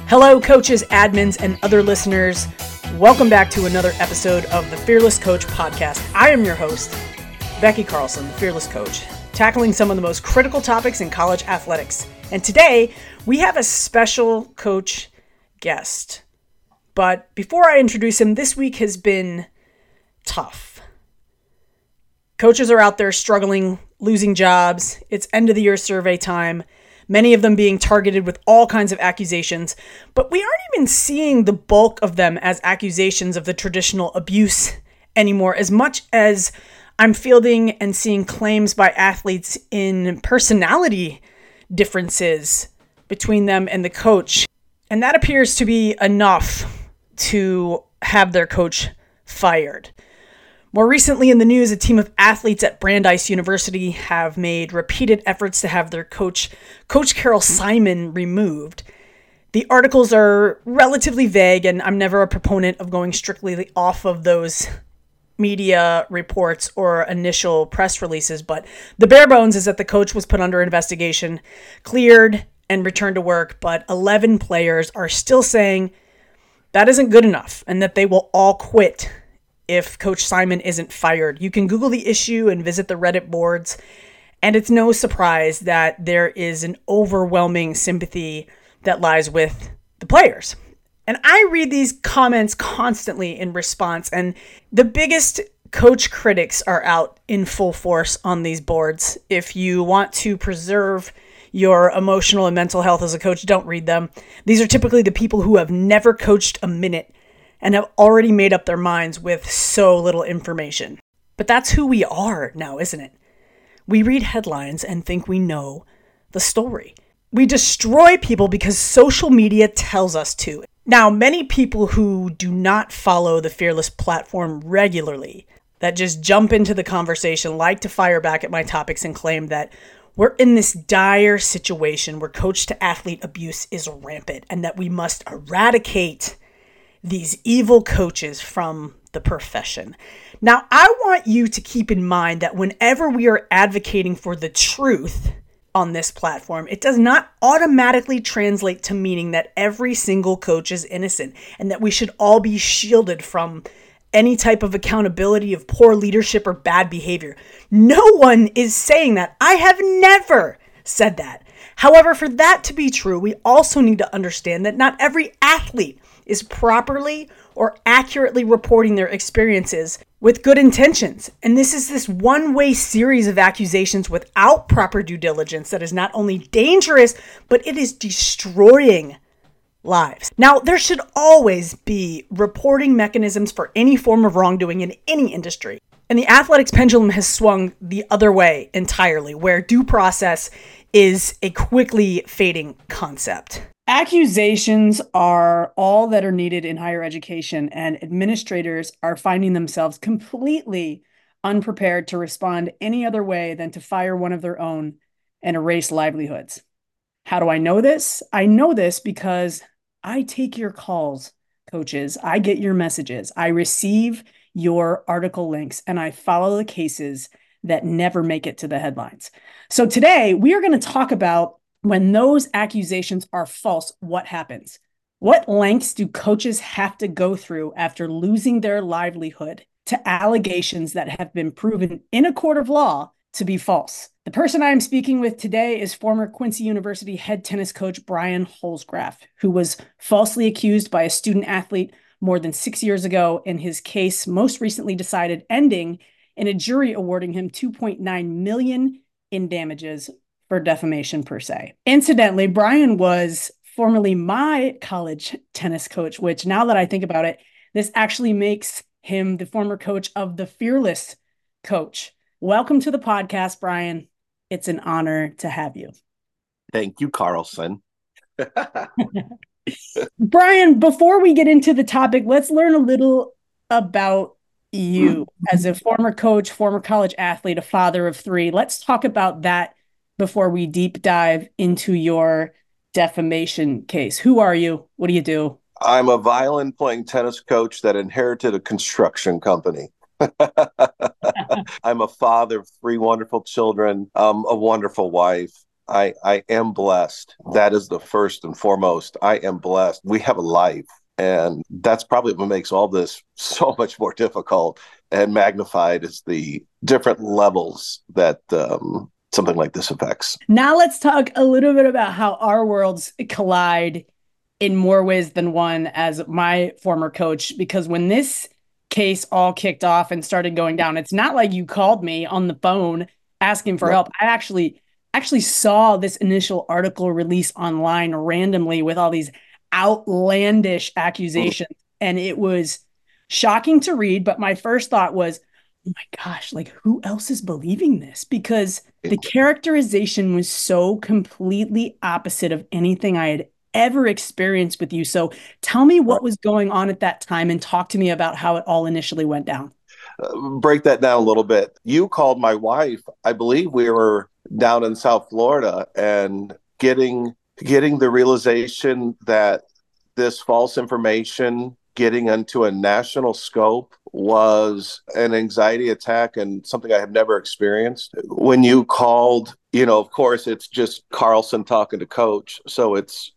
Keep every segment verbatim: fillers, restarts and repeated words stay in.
Hello, coaches, admins, and other listeners. Welcome back to another episode of the Fearless Coach podcast. I am your host, Becky Carlson, the Fearless Coach, tackling some of the most critical topics in college athletics. And today, we have a special coach guest. But before I introduce him, this week has been tough. Coaches are out there struggling, losing jobs. It's end of the year survey time. Many of them being targeted with all kinds of accusations, but we aren't even seeing the bulk of them as accusations of the traditional abuse anymore, as much as I'm fielding and seeing claims by athletes in personality differences between them and the coach. And that appears to be enough to have their coach fired. More recently in the news, a team of athletes at Brandeis University have made repeated efforts to have their coach, Coach Carol Simon, removed. The articles are relatively vague, and I'm never a proponent of going strictly off of those media reports or initial press releases, but the bare bones is that the coach was put under investigation, cleared, and returned to work, but eleven players are still saying that isn't good enough and that they will all quit if Coach Simon isn't fired. You can Google the issue and visit the Reddit boards, and it's no surprise that there is an overwhelming sympathy that lies with the players. And I read these comments constantly in response, and the biggest coach critics are out in full force on these boards. If you want to preserve your emotional and mental health as a coach, don't read them. These are typically the people who have never coached a minute and have already made up their minds with so little information. But that's who we are now, isn't it? We read headlines and think we know the story. We destroy people because social media tells us to. Now, many people who do not follow the Fearless platform regularly, that just jump into the conversation, like to fire back at my topics and claim that we're in this dire situation where coach-to-athlete abuse is rampant and that we must eradicate these evil coaches from the profession. Now, I want you to keep in mind that whenever we are advocating for the truth on this platform, it does not automatically translate to meaning that every single coach is innocent and that we should all be shielded from any type of accountability of poor leadership or bad behavior. No one is saying that. I have never said that. However, for that to be true, we also need to understand that not every athlete is properly or accurately reporting their experiences with good intentions. And this is this one-way series of accusations without proper due diligence that is not only dangerous, but it is destroying lives. Now, there should always be reporting mechanisms for any form of wrongdoing in any industry. And the athletics pendulum has swung the other way entirely, where due process is a quickly fading concept. Accusations are all that are needed in higher education, and administrators are finding themselves completely unprepared to respond any other way than to fire one of their own and erase livelihoods. How do I know this? I know this because I take your calls, coaches. I get your messages. I receive your article links, and I follow the cases that never make it to the headlines. So today, we are going to talk about when those accusations are false, what happens? What lengths do coaches have to go through after losing their livelihood to allegations that have been proven in a court of law to be false? The person I'm speaking with today is former Quincy University head tennis coach Brian Holzgraf, who was falsely accused by a student athlete more than six years ago, and his case most recently decided ending in a jury awarding him two point nine million dollars in damages for defamation per se. Incidentally, Brian was formerly my college tennis coach, which now that I think about it, this actually makes him the former coach of the Fearless Coach. Welcome to the podcast, Brian. It's an honor to have you. Thank you, Carlson. Brian, before we get into the topic, let's learn a little about you as a former coach, former college athlete, a father of three. Let's talk about that before we deep dive into your defamation case. Who are you? What do you do? I'm a violin playing tennis coach that inherited a construction company. I'm a father of three wonderful children, um, a wonderful wife, I, I am blessed. That is the first and foremost. I am blessed. We have a life. And that's probably what makes all this so much more difficult and magnified is the different levels that um, something like this affects. Now let's talk a little bit about how our worlds collide in more ways than one as my former coach, because when this case all kicked off and started going down, it's not like you called me on the phone asking for no. help. I actually actually saw this initial article release online randomly with all these outlandish accusations. Mm. And it was shocking to read. But my first thought was, oh my gosh, like who else is believing this? Because the characterization was so completely opposite of anything I had ever experienced with you. So tell me what was going on at that time and talk to me about how it all initially went down. Uh, break that down a little bit. You called my wife. I believe we were down in South Florida and getting getting the realization that this false information getting into a national scope was an anxiety attack and something I have never experienced. When you called, you know, of course, it's just Carlson talking to Coach. So it's,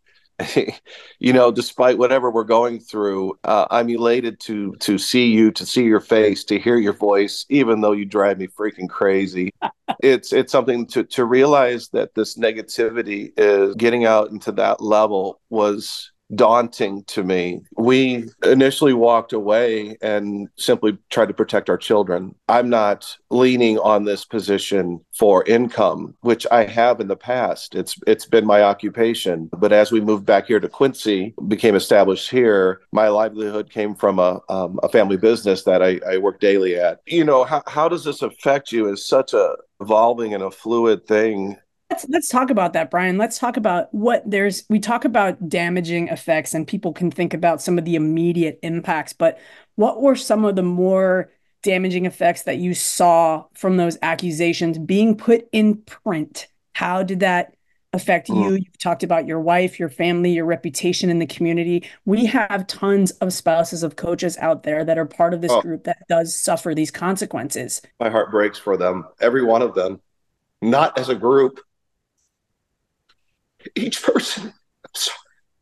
you know, despite whatever we're going through, uh, I'm elated to to see you, to see your face, to hear your voice, even though you drive me freaking crazy. It's it's something to to realize that this negativity is getting out into that level was daunting to me. We initially walked away and simply tried to protect our children. I'm not leaning on this position for income, which I have in the past. It's it's been my occupation. But as we moved back here to Quincy, became established here, my livelihood came from a um, a family business that I, I work daily at. You know, how, how does this affect you as such a evolving and a fluid thing? Let's, let's talk about that, Brian. Let's talk about what there's, we talk about damaging effects and people can think about some of the immediate impacts, but what were some of the more damaging effects that you saw from those accusations being put in print? How did that affect mm. you? You've talked about your wife, your family, your reputation in the community. We have tons of spouses of coaches out there that are part of this oh. group that does suffer these consequences. My heart breaks for them, every one of them, not as a group. Each person. I'm sorry.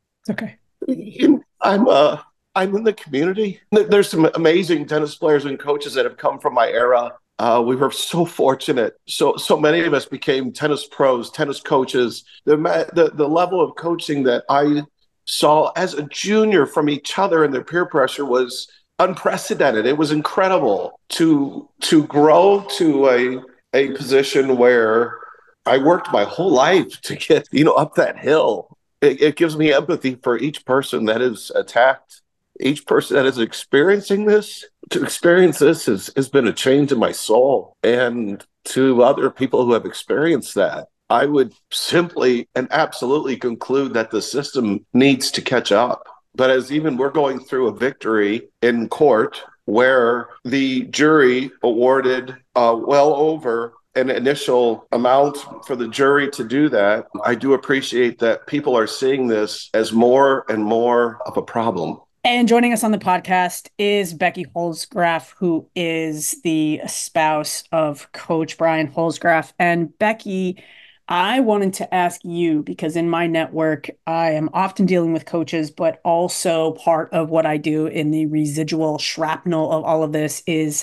Okay. I'm uh I'm in the community. There's some amazing tennis players and coaches that have come from my era. Uh, we were so fortunate. So so many of us became tennis pros, tennis coaches. The the the level of coaching that I saw as a junior from each other and their peer pressure was unprecedented. It was incredible to to grow to a a position where I worked my whole life to get, you know, up that hill. It, it gives me empathy for each person that is attacked, each person that is experiencing this. To experience this has, has been a change in my soul. And to other people who have experienced that, I would simply and absolutely conclude that the system needs to catch up. But as even we're going through a victory in court where the jury awarded uh, well over an initial amount for the jury to do that, I do appreciate that people are seeing this as more and more of a problem. And joining us on the podcast is Becky Holzgraf, who is the spouse of Coach Brian Holzgraf. And Becky, I wanted to ask you, because in my network, I am often dealing with coaches, but also part of what I do in the residual shrapnel of all of this is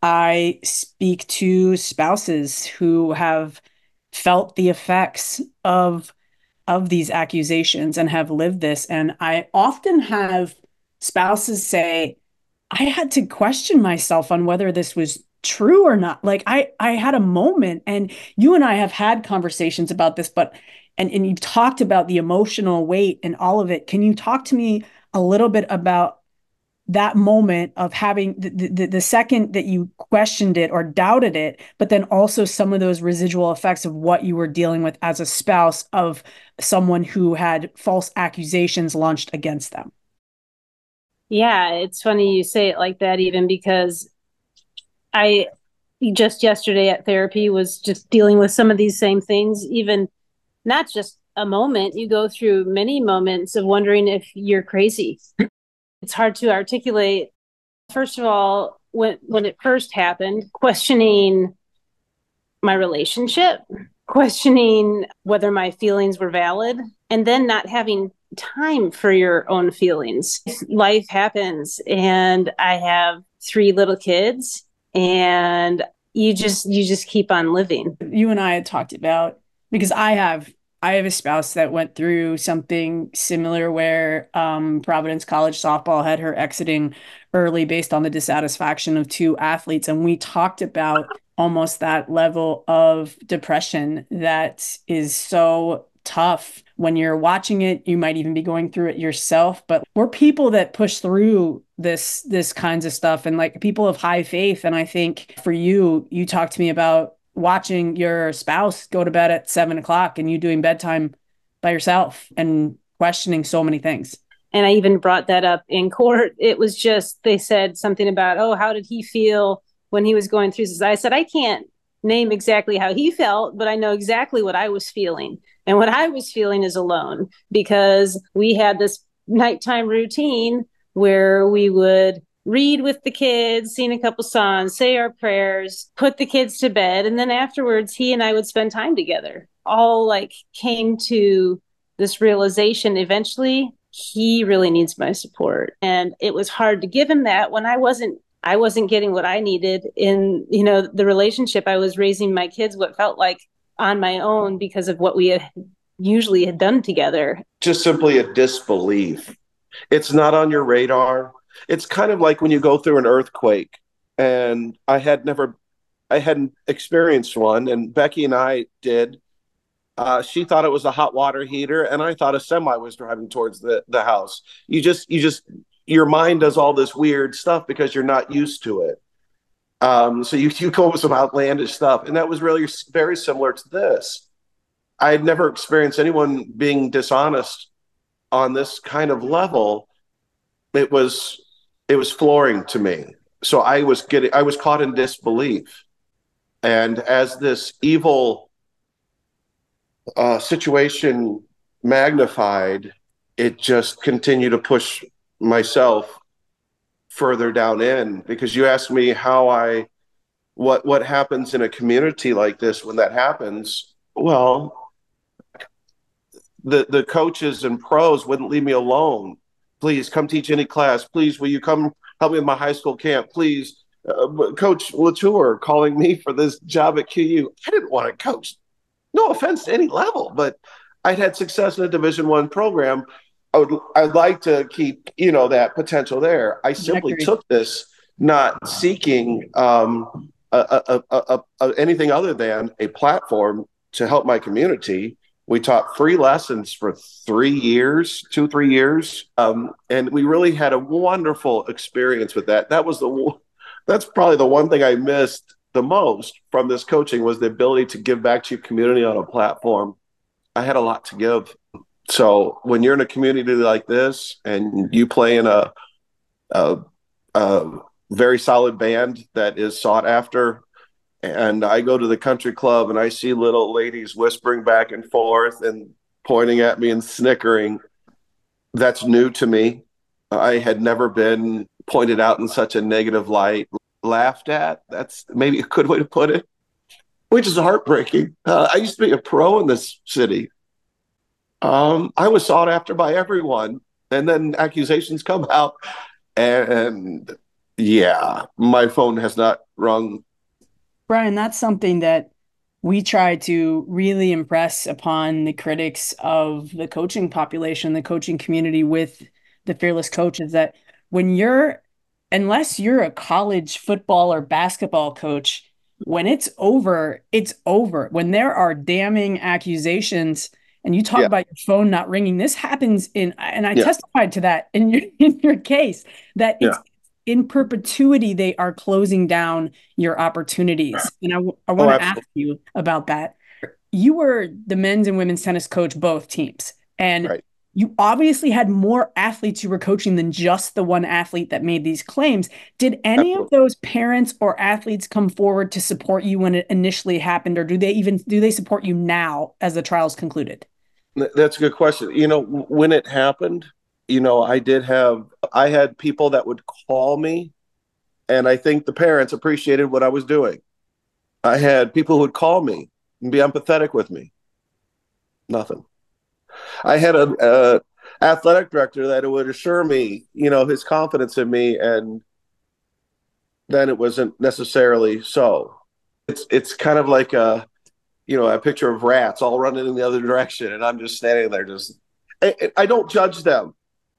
I speak to spouses who have felt the effects of, of these accusations and have lived this. And I often have spouses say, I had to question myself on whether this was true or not. Like I, I had a moment, and you and I have had conversations about this, but, and, and you've talked about the emotional weight and all of it. Can you talk to me a little bit about that moment of having the, the, the second that you questioned it or doubted it, but then also some of those residual effects of what you were dealing with as a spouse of someone who had false accusations launched against them? Yeah, it's funny you say it like that, even because I just yesterday at therapy was just dealing with some of these same things, even not just a moment. You go through many moments of wondering if you're crazy. It's hard to articulate. First of all, when when it first happened, questioning my relationship, questioning whether my feelings were valid, and then not having time for your own feelings. Life happens, and I have three little kids, and you just you just keep on living. You and I had talked about, because I have I have a spouse that went through something similar where um, Providence College softball had her exiting early based on the dissatisfaction of two athletes. And we talked about almost that level of depression that is so tough. When you're watching it, you might even be going through it yourself. But we're people that push through this this kinds of stuff, and like people of high faith. And I think for you, you talked to me about watching your spouse go to bed at seven o'clock and you doing bedtime by yourself and questioning so many things. And I even brought that up in court. It was just, they said something about, oh, how did he feel when he was going through this? I said, I can't name exactly how he felt, but I know exactly what I was feeling. And what I was feeling is alone, because we had this nighttime routine where we would read with the kids, sing a couple songs, say our prayers, put the kids to bed. And then afterwards, he and I would spend time together. All like came to this realization eventually, he really needs my support. And it was hard to give him that when I wasn't I wasn't getting what I needed in, you know, the relationship. I was raising my kids what felt like on my own because of what we had usually had done together. Just simply a disbelief. It's not on your radar. It's kind of like when you go through an earthquake, and I had never, I hadn't experienced one, and Becky and I did. Uh, she thought it was a hot water heater, and I thought a semi was driving towards the, the house. You just, you just, your mind does all this weird stuff because you're not used to it. Um, so you, you go with some outlandish stuff, and that was really very similar to this. I had never experienced anyone being dishonest on this kind of level. It was, it was flooring to me. So I was getting, I was caught in disbelief. And as this evil uh, situation magnified, it just continued to push myself further down in. Because you asked me how I, what, what happens in a community like this when that happens. Well, the, the coaches and pros wouldn't leave me alone. Please come teach any class. Please, will you come help me with my high school camp? Please, uh, Coach Latour calling me for this job at Q U. I didn't want to coach. No offense to any level, but I'd had success in a Division One program. I would, I'd like to keep, you know, that potential there. I simply took this not seeking um, a, a, a, a, anything other than a platform to help my community. We taught free lessons for three years, two, three years. Um, and we really had a wonderful experience with that. That was the, that's probably the one thing I missed the most from this coaching, was the ability to give back to your community on a platform. I had a lot to give. So when you're in a community like this and you play in a, a, a very solid band that is sought after, and I go to the country club and I see little ladies whispering back and forth and pointing at me and snickering, that's new to me. I had never been pointed out in such a negative light, laughed at. That's maybe a good way to put it, which is heartbreaking. Uh, I used to be a pro in this city. Um, I was sought after by everyone. And then accusations come out. And yeah, my phone has not rung. Brian, that's something that we try to really impress upon the critics of the coaching population, the coaching community with the Fearless Coach, is that when you're, unless you're a college football or basketball coach, when it's over, it's over. When there are damning accusations, and you talk yeah. about your phone not ringing, this happens in, and I yeah. testified to that in your, in your case, that it's, yeah. in perpetuity, they are closing down your opportunities. And I, I want to oh, ask you about that. You were the men's and women's tennis coach, both teams. And right. you obviously had more athletes you were coaching than just the one athlete that made these claims. Did any Absolutely. Of those parents or athletes come forward to support you when it initially happened? Or do they even, do they support you now as the trials concluded? That's a good question. You know, when it happened, you know, I did have, I had people that would call me, and I think the parents appreciated what I was doing. I had people who would call me and be empathetic with me. Nothing. I had a, a athletic director that would assure me, you know, his confidence in me, and then it wasn't necessarily so. It's it's kind of like a, you know, a picture of rats all running in the other direction, and I'm just standing there. Just I, I don't judge them.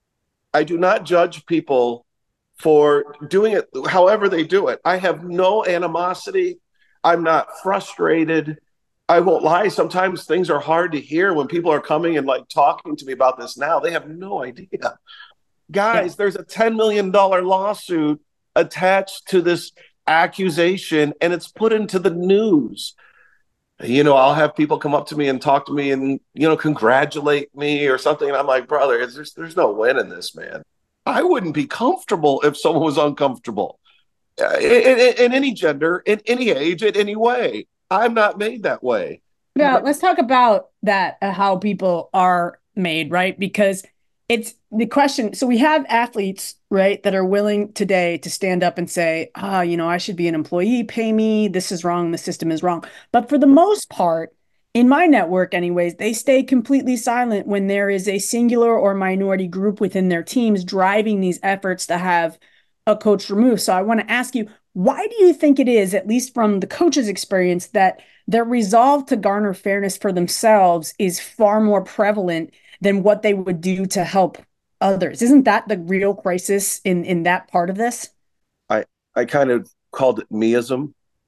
I do not judge people for doing it however they do it. I have no animosity. I'm not frustrated. I won't lie. Sometimes things are hard to hear when people are coming and like talking to me about this now. They have no idea. Guys, yeah. There's a ten million dollars lawsuit attached to this accusation, and it's put into the news. You know, I'll have people come up to me and talk to me and, you know, congratulate me or something. And I'm like, brother, there's, there's no win in this, man. I wouldn't be comfortable if someone was uncomfortable uh, in, in, in any gender, in any age, in any way. I'm not made that way. Yeah, let's talk about that, uh, how people are made, right? Because it's the question. So we have athletes, right, that are willing today to stand up and say, ah, you know, I should be an employee, pay me, this is wrong, the system is wrong. But for the most part, in my network anyways, they stay completely silent when there is a singular or minority group within their teams driving these efforts to have a coach removed. So I want to ask you, why do you think it is, at least from the coach's experience, that their resolve to garner fairness for themselves is far more prevalent than what they would do to help others? Isn't that the real crisis in, in that part of this? I, I kind of called it meism.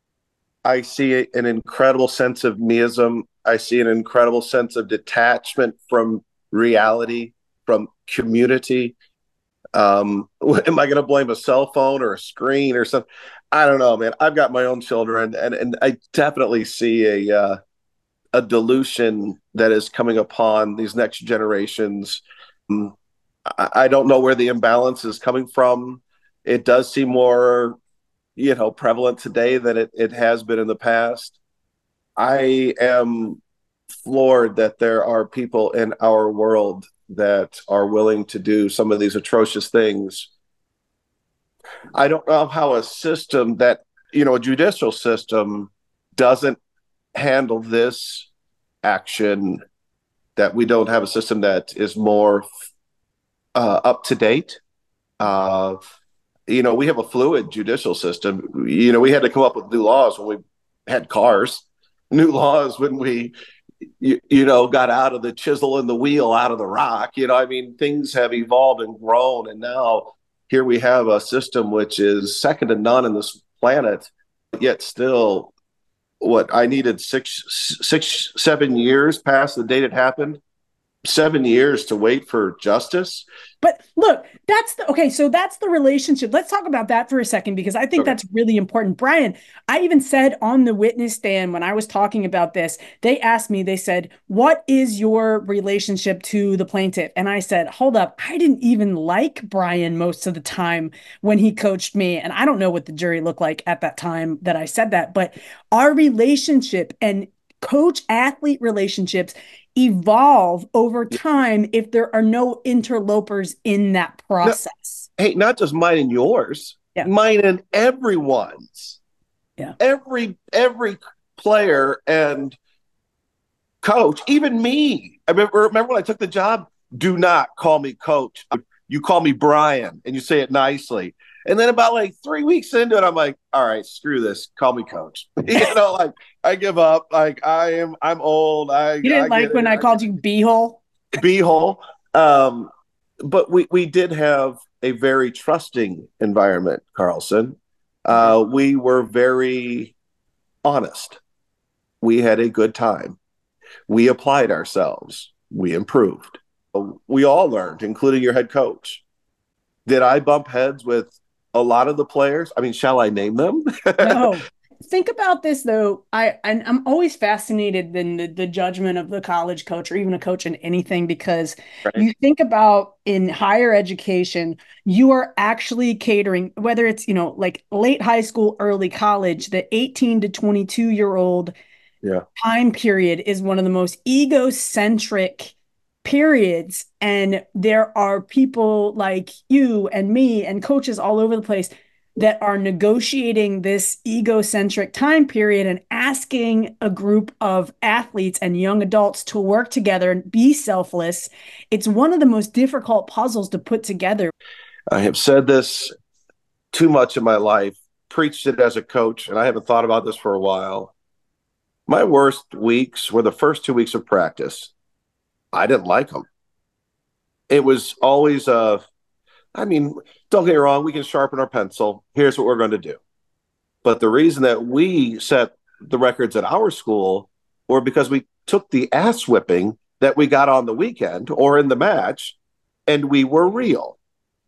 I see an incredible sense of meism. I see an incredible sense of detachment from reality, from community. Um, am I going to blame a cell phone or a screen or something? I don't know, man. I've got my own children, and, and I definitely see a uh, a dilution that is coming upon these next generations. Um, I, I don't know where the imbalance is coming from. It does seem more, you know, prevalent today than it, it has been in the past. I am floored that there are people in our world that are willing to do some of these atrocious things. I don't know how a system that, you know, a judicial system doesn't handle this action, that we don't have a system that is more uh, up to date. Uh, you know, we have a fluid judicial system. You know, we had to come up with new laws when we had cars, new laws when we, you, you know, got out of the chisel and the wheel, out of the rock. You know, I mean, things have evolved and grown, and now here we have a system which is second to none in this planet, yet still, what, I needed six, six, seven years past the date it happened, seven years to wait for justice. But look, that's the, okay, so that's the relationship. Let's talk about that for a second, because I think okay. that's really important. Brian, I even said on the witness stand when I was talking about this, they asked me, they said, what is your relationship to the plaintiff? And I said, hold up, I didn't even like Brian most of the time when he coached me. And I don't know what the jury looked like at that time that I said that, but our relationship and coach-athlete relationships evolve over time if there are no interlopers in that process. No, hey, not just mine and yours, yeah. mine and everyone's. Yeah. Every every player and coach, even me. I remember, remember when I took the job, do not call me coach. You call me Brian, and you say it nicely. And then about like three weeks into it, I'm like, all right, screw this. Call me coach. You know, like I give up. Like I am, I'm old. I You didn't I like when it. I, I called you B-hole? B-hole. Um, but we, we did have a very trusting environment, Carlson. Uh, we were very honest. We had a good time. We applied ourselves. We improved. We all learned, including your head coach. Did I bump heads with a lot of the players? I mean, shall I name them? No. Think about this, though. I, and I'm always fascinated in the, the judgment of the college coach or even a coach in anything, because right. you think about in higher education, you are actually catering, whether it's, you know, like late high school, early college, the eighteen to twenty-two year old yeah. time period is one of the most egocentric periods. And there are people like you and me and coaches all over the place that are negotiating this egocentric time period and asking a group of athletes and young adults to work together and be selfless. It's one of the most difficult puzzles to put together. I have said this too much in my life, preached it as a coach, and I haven't thought about this for a while. My worst weeks were the first two weeks of practice. I didn't like them. It was always a, I mean, don't get me wrong, we can sharpen our pencil. Here's what we're going to do. But the reason that we set the records at our school were because we took the ass whipping that we got on the weekend or in the match, and we were real.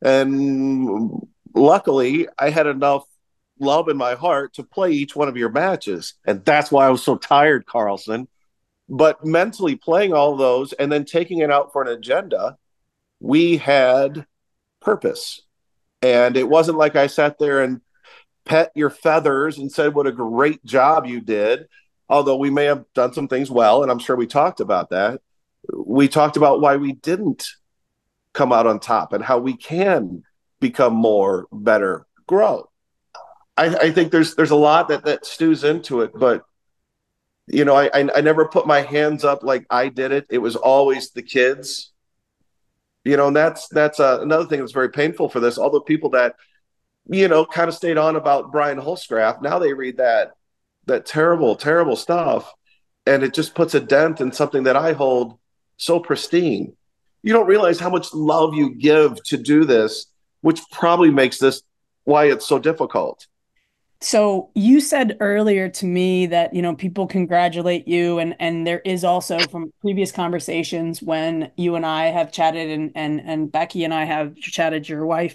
And luckily, I had enough love in my heart to play each one of your matches. And that's why I was so tired, Carlson. But mentally playing all those and then taking it out for an agenda, we had purpose. And it wasn't like I sat there and pet your feathers and said what a great job you did, although we may have done some things well, and I'm sure we talked about that. We talked about why we didn't come out on top and how we can become more, better, grow. I, I think there's there's a lot that, that stews into it, but you know, I, I I never put my hands up like I did it. It was always the kids. You know, and that's that's uh, another thing that's very painful for this. All the people that, you know, kind of stayed on about Brian Holzgraf, now they read that that terrible, terrible stuff, and it just puts a dent in something that I hold so pristine. You don't realize how much love you give to do this, which probably makes this why it's so difficult. So you said earlier to me that, you know, people congratulate you, and and there is also from previous conversations when you and I have chatted, and and and Becky and I have chatted, your wife,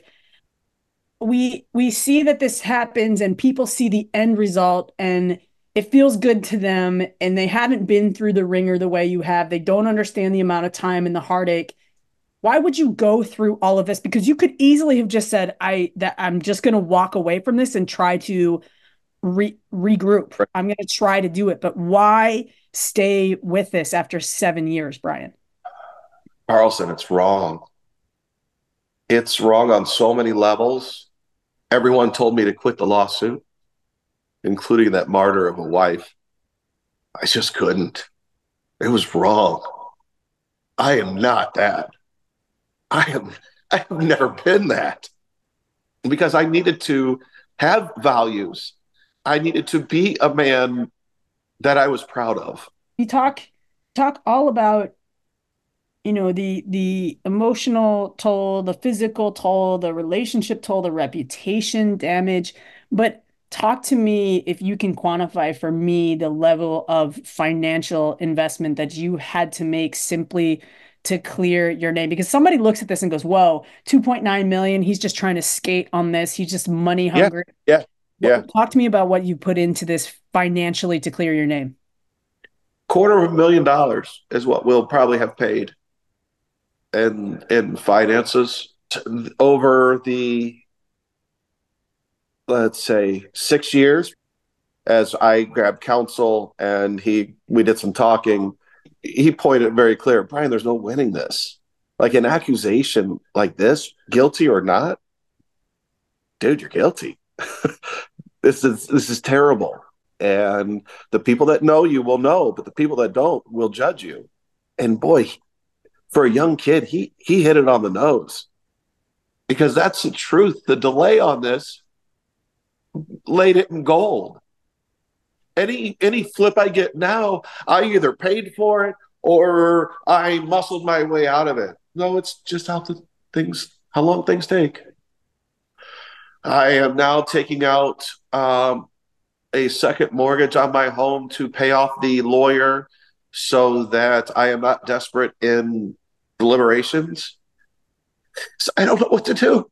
we we see that this happens and people see the end result and it feels good to them, and they haven't been through the ringer the way you have. They don't understand the amount of time and the heartache. Why would you go through all of this? Because you could easily have just said, I that I'm just going to walk away from this and try to re- regroup. I'm going to try to do it. But why stay with this after seven years, Brian? Carlson, it's wrong. It's wrong on so many levels. Everyone told me to quit the lawsuit, including that martyr of a wife. I just couldn't. It was wrong. I am not that. I am, I have never been that, because I needed to have values. I needed to be a man that I was proud of. You talk, talk all about, you know, the, the emotional toll, the physical toll, the relationship toll, the reputation damage, but talk to me, if you can quantify for me the level of financial investment that you had to make simply to clear your name. Because somebody looks at this and goes, whoa, two point nine million. He's just trying to skate on this. He's just money hungry. Yeah. Yeah. yeah. Talk to me about what you put into this financially to clear your name. Quarter of a million dollars is what we'll probably have paid in, in finances over the, let's say, six years as I grabbed counsel and he, we did some talking. He pointed very clear, Brian, there's no winning this. Like an accusation like this, guilty or not, dude, you're guilty. This is this is terrible. And the people that know you will know, but the people that don't will judge you. And boy, for a young kid, he he hit it on the nose. Because that's the truth. The delay on this laid it in gold. Any any flip I get now, I either paid for it or I muscled my way out of it. No, it's just how the things, how long things take. I am now taking out um, a second mortgage on my home to pay off the lawyer so that I am not desperate in deliberations. So I don't know what to do.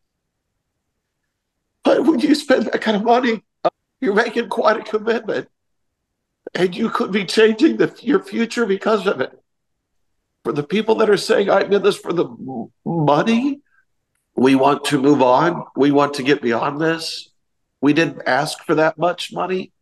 But when you spend that kind of money, you're making quite a commitment, and you could be changing the, your future because of it. For the people that are saying, I'm in this for the money, we want to move on. We want to get beyond this. We didn't ask for that much money.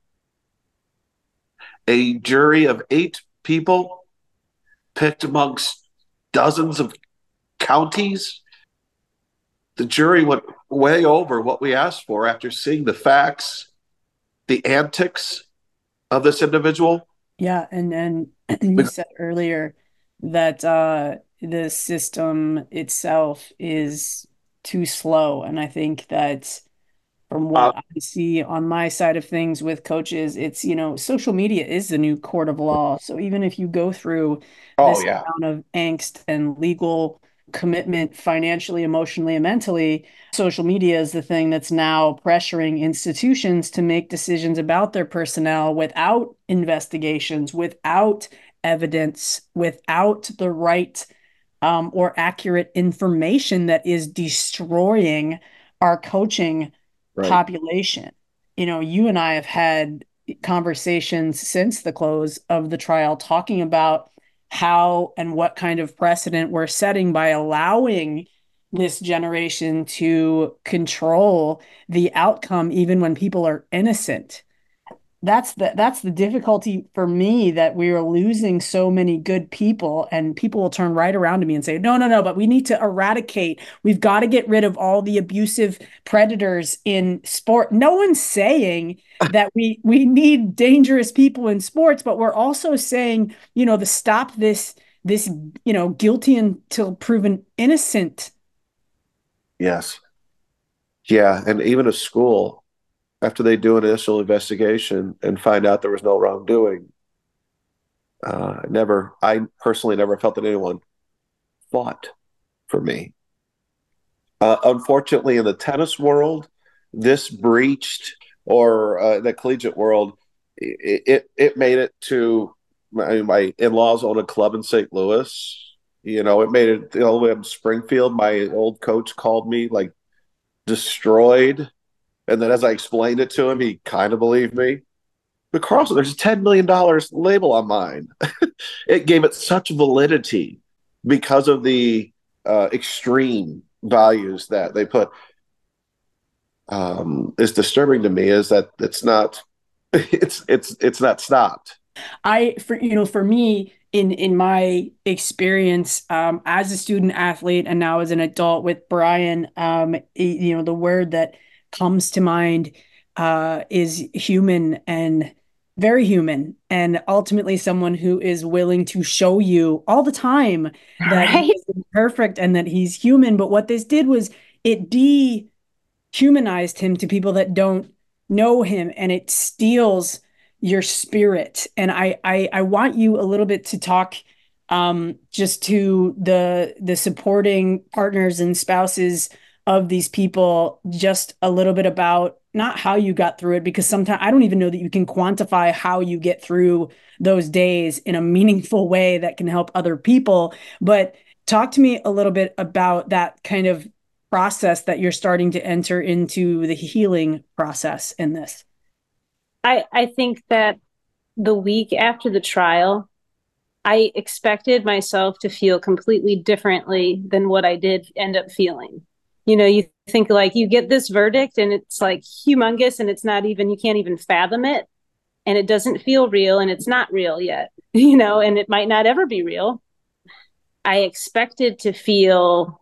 A jury of eight people picked amongst dozens of counties the jury went way over what we asked for after seeing the facts, the antics of this individual. Yeah, and and you said earlier that uh, the system itself is too slow, and I think that from Uh, what I see on my side of things with coaches, it's, you know, social media is the new court of law. So even if you go through oh this yeah, amount of angst and legal commitment financially, emotionally, and mentally, social media is the thing that's now pressuring institutions to make decisions about their personnel without investigations, without evidence, without the right um, or accurate information that is destroying our coaching right. population. You know, you and I have had conversations since the close of the trial talking about how and what kind of precedent we're setting by allowing this generation to control the outcome even when people are innocent. That's the that's the difficulty for me, that we are losing so many good people, and people will turn right around to me and say, no, no, no, but we need to eradicate. We've got to get rid of all the abusive predators in sport. No one's saying that we we need dangerous people in sports, but we're also saying, you know, to stop this this, you know, guilty until proven innocent. Yes. Yeah. And even a school, after they do an initial investigation and find out there was no wrongdoing, uh, never, I personally never felt that anyone fought for me. Uh, unfortunately, in the tennis world, this breached, or uh, the collegiate world, it, it, it made it to my, my in-laws own a club in Saint Louis. You know, it made it all the way up to Springfield. My old coach called me like destroyed. And then as I explained it to him, he kind of believed me. But Carlson, there's a ten million dollars label on mine. It gave it such validity because of the uh, extreme values that they put. Um, is disturbing to me is that it's not, it's it's it's not stopped. I, for you know, for me, in in my experience um, as a student athlete and now as an adult with Brian, um, you know, the word that comes to mind uh, is human, and very human, and ultimately someone who is willing to show you all the time that he Right. is perfect and that he's human. But what this did was it dehumanized him to people that don't know him, and it steals your spirit. And I, I, I want you a little bit to talk um, just to the the supporting partners and spouses of these people, just a little bit about not how you got through it, because sometimes I don't even know that you can quantify how you get through those days in a meaningful way that can help other people. But talk to me a little bit about that kind of process that you're starting to enter into, the healing process in this. I, I think that the week after the trial, I expected myself to feel completely differently than what I did end up feeling. You know, you think like you get this verdict and it's like humongous and it's not even, you can't even fathom it, and it doesn't feel real, and it's not real yet, you know, and it might not ever be real. I expected to feel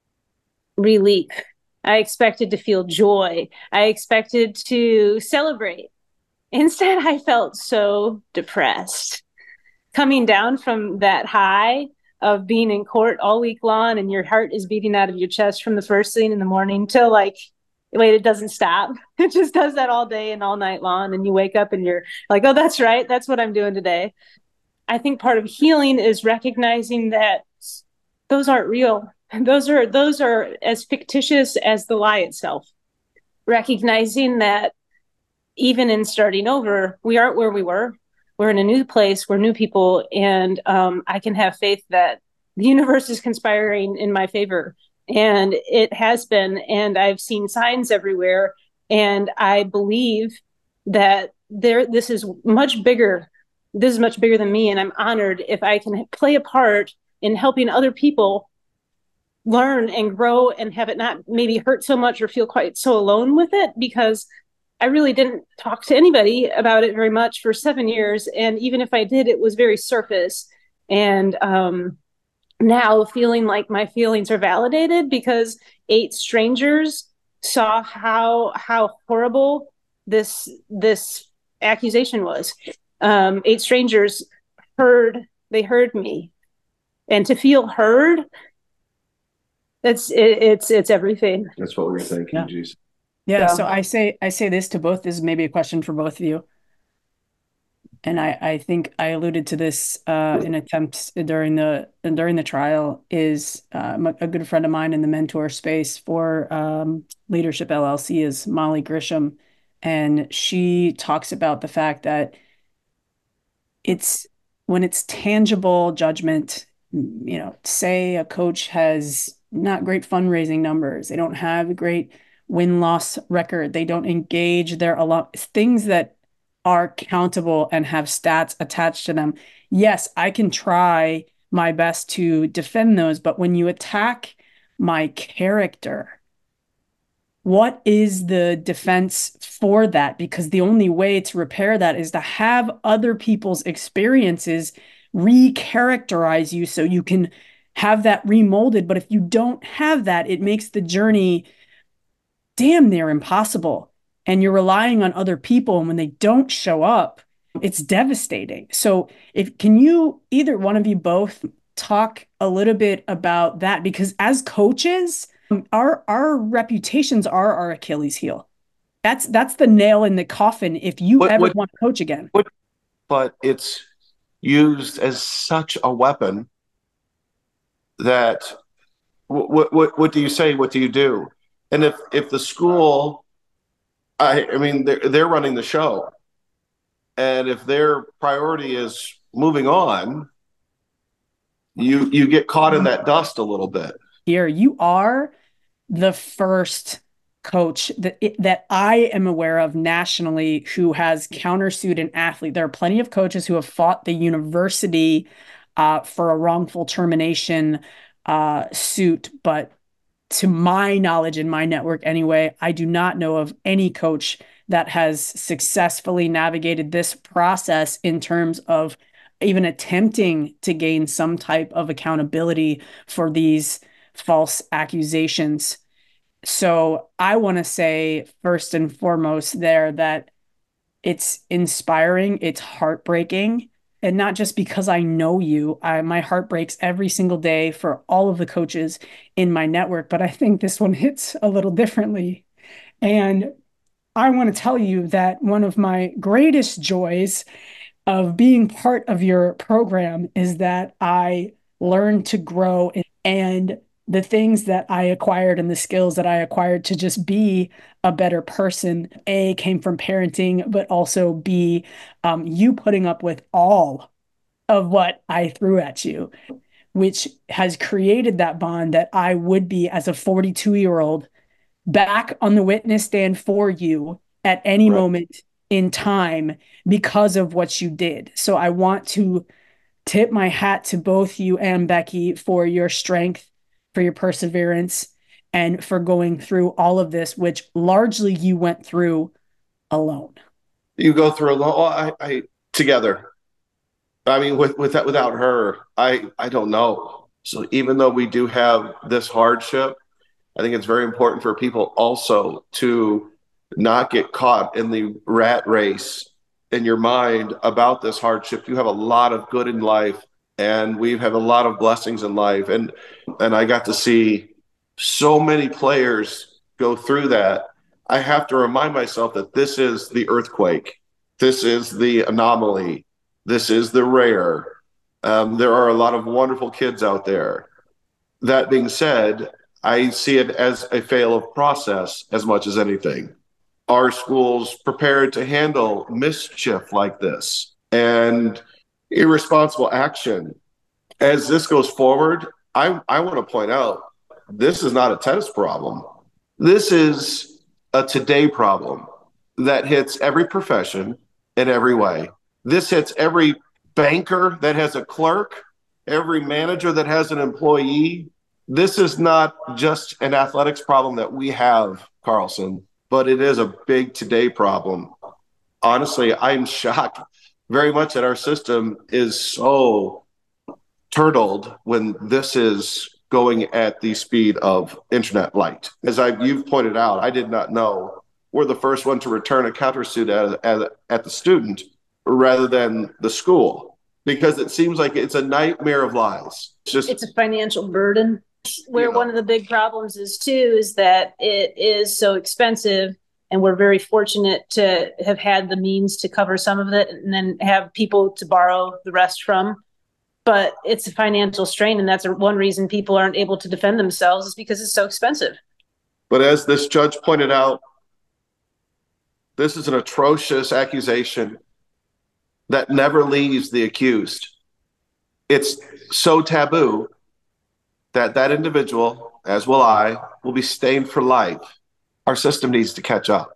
relief. I expected to feel joy. I expected to celebrate. Instead, I felt so depressed. Coming down from that high of being in court all week long and your heart is beating out of your chest from the first thing in the morning till like, wait, it doesn't stop. It just does that all day and all night long. And you wake up and you're like, oh, that's right. That's what I'm doing today. I think part of healing is recognizing that those aren't real. Those are, those are as fictitious as the lie itself. Recognizing that even in starting over, we aren't where we were. We're in a new place. We're new people. And um, I can have faith that the universe is conspiring in my favor. And it has been. And I've seen signs everywhere. And I believe that there, this is much bigger. This is much bigger than me. And I'm honored if I can play a part in helping other people learn and grow and have it not maybe hurt so much or feel quite so alone with it, because I really didn't talk to anybody about it very much for seven years. And even if I did, it was very surface. And um, now feeling like my feelings are validated because eight strangers saw how how horrible this this accusation was. Um, eight strangers heard they heard me, and to feel heard, it's it, it's it's everything. That's what we're thinking, Yeah. Jesus. Yeah. So- So I say I say this to both. This is maybe a question for both of you. And I, I think I alluded to this uh, in attempts during the during the trial. Is um, a good friend of mine in the mentor space for um, Leadership L L C is Molly Grisham, and she talks about the fact that it's when it's tangible judgment. You know, say a coach has not great fundraising numbers, they don't have a great win-loss record, they don't engage their alum, things that are countable and have stats attached to them. Yes, I can try my best to defend those, but when you attack my character, what is the defense for that? Because the only way to repair that is to have other people's experiences recharacterize you so you can have that remolded. But if you don't have that, it makes the journey damn near impossible. And you're relying on other people. And when they don't show up, it's devastating. So if can you, either one of you both, talk a little bit about that? Because as coaches, our our reputations are our Achilles heel. That's that's the nail in the coffin if you What- ever what- want to coach again. what- But it's used as such a weapon that what what what do you say? What do you do? And if if the school, I I mean they're they're running the show, and if their priority is moving on, you you get caught in that dust a little bit. Here, you are the first coach that that I am aware of nationally who has countersued an athlete. There are plenty of coaches who have fought the university uh, for a wrongful termination uh, suit, but to my knowledge, in my network anyway, I do not know of any coach that has successfully navigated this process in terms of even attempting to gain some type of accountability for these false accusations. So I want to say first and foremost there that it's inspiring, it's heartbreaking, and not just because I know you. I, my heart breaks every single day for all of the coaches in my network, but I think this one hits a little differently. And I want to tell you that one of my greatest joys of being part of your program is that I learned to grow, and the things that I acquired and the skills that I acquired to just be a better person, A, came from parenting, but also B, um, you putting up with all of what I threw at you, which has created that bond that I would be as a forty-two year old back on the witness stand for you at any Right. moment in time because of what you did. So I want to tip my hat to both you and Becky for your strength, for your perseverance, and for going through all of this, which largely you went through alone. You go through a lot. I, I together. I mean, with with that, without her, I I don't know. So even though we do have this hardship, I think it's very important for people also to not get caught in the rat race in your mind about this hardship. You have a lot of good in life, and we have a lot of blessings in life. And and I got to see so many players go through that. I have to remind myself that this is the earthquake. This is the anomaly. This is the rare. Um, there are a lot of wonderful kids out there. That being said, I see it as a fail of process as much as anything. Are schools prepared to handle mischief like this and irresponsible action? As this goes forward, I, I want to point out, this is not a tennis problem. This is a today problem that hits every profession in every way. This hits every banker that has a clerk, every manager that has an employee. This is not just an athletics problem that we have, Carlson, but it is a big today problem. Honestly, I'm shocked very much that our system is so turtled when this is going at the speed of internet light. As I, you've pointed out, I did not know we're the first one to return a countersuit at, at, at the student rather than the school, because it seems like it's a nightmare of lies. It's just it's a financial burden. Where you know. One of the big problems is too is that it is so expensive, and we're very fortunate to have had the means to cover some of it and then have people to borrow the rest from. But it's a financial strain, and that's one reason people aren't able to defend themselves, is because it's so expensive. But as this judge pointed out, this is an atrocious accusation that never leaves the accused. It's so taboo that that individual, as will I, will be stained for life. Our system needs to catch up.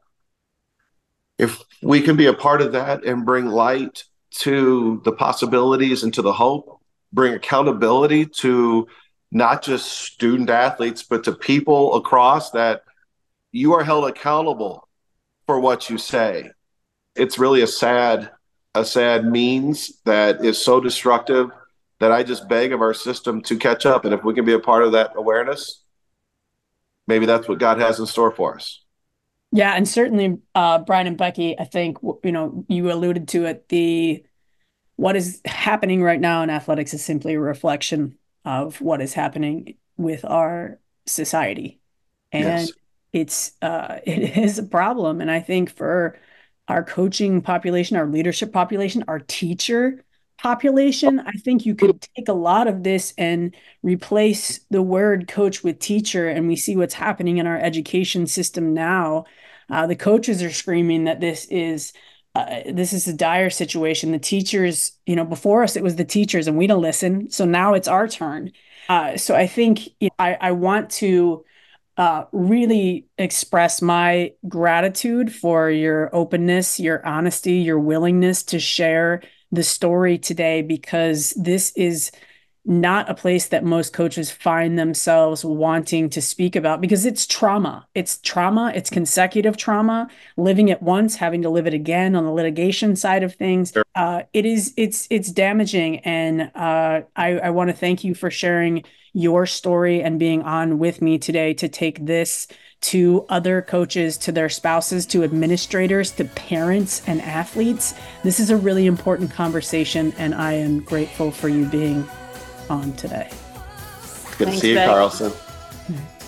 If we can be a part of that and bring light to the possibilities and to the hope, bring accountability to not just student athletes, but to people across, that you are held accountable for what you say. It's really a sad, a sad means that is so destructive that I just beg of our system to catch up. And if we can be a part of that awareness, maybe that's what God has in store for us. Yeah, and certainly, uh, Brian and Becky, I think, you know, you alluded to it, the what is happening right now in athletics is simply a reflection of what is happening with our society. And yes. it's uh, it is a problem. And I think for our coaching population, our leadership population, our teacher population, I think you could take a lot of this and replace the word coach with teacher. And we see what's happening in our education system now. Uh, the coaches are screaming that this is uh, this is a dire situation. The teachers, you know, before us, it was the teachers and we don't listen. So now it's our turn. Uh, so I think you know, I, I want to uh, really express my gratitude for your openness, your honesty, your willingness to share the story today, because this is not a place that most coaches find themselves wanting to speak about, because it's trauma. It's trauma. It's consecutive trauma, living it once, having to live it again on the litigation side of things. Uh, it is, it's, it's damaging. And uh, I, I want to thank you for sharing your story and being on with me today to take this to other coaches, to their spouses, to administrators, to parents and athletes. This is a really important conversation, and I am grateful for you being on today. Good Thanks, to see you, Beck. Carlson.